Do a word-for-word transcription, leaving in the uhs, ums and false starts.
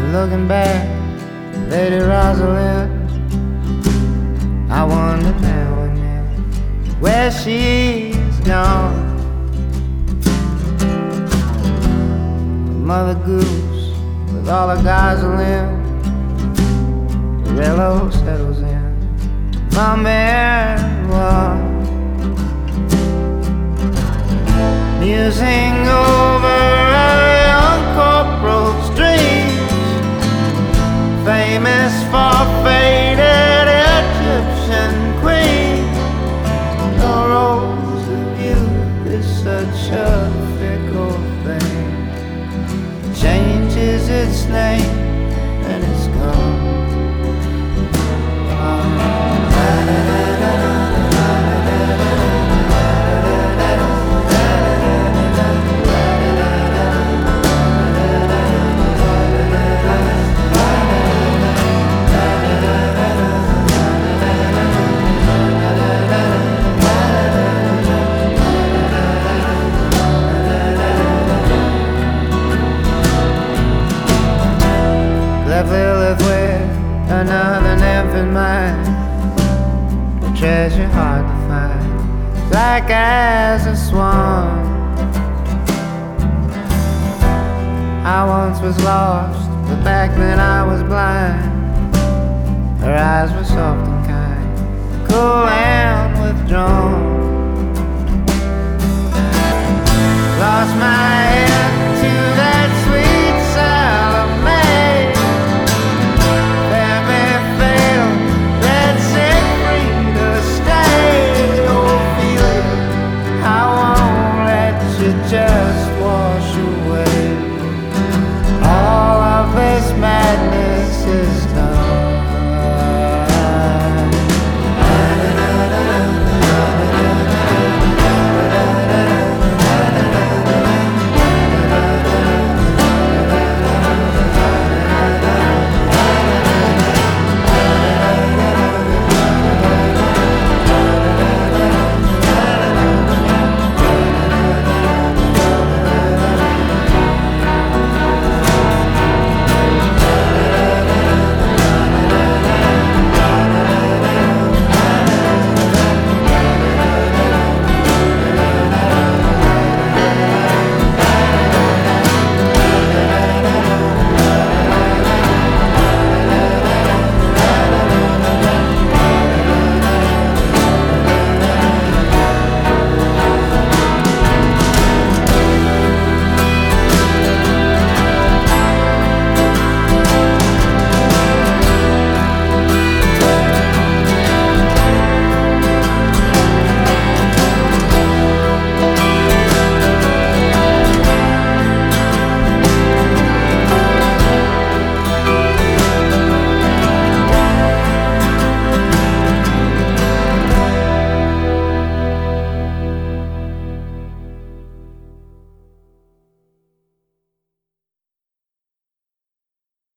Looking back, Lady Rosalind, I wonder now and then where she's gone. Mother Goose with all her gasoline, the railroad settles in number one, musing over a young corporal's dreams, famous for faded Egyptian queen. The rose of youth is such a fickle thing, changes its name and it's gone. Left with another nymph in mind, a treasure hard to find, black as a swan. I once was lost, but back then I was blind. Her eyes were soft and kind, cool and withdrawn. Lost my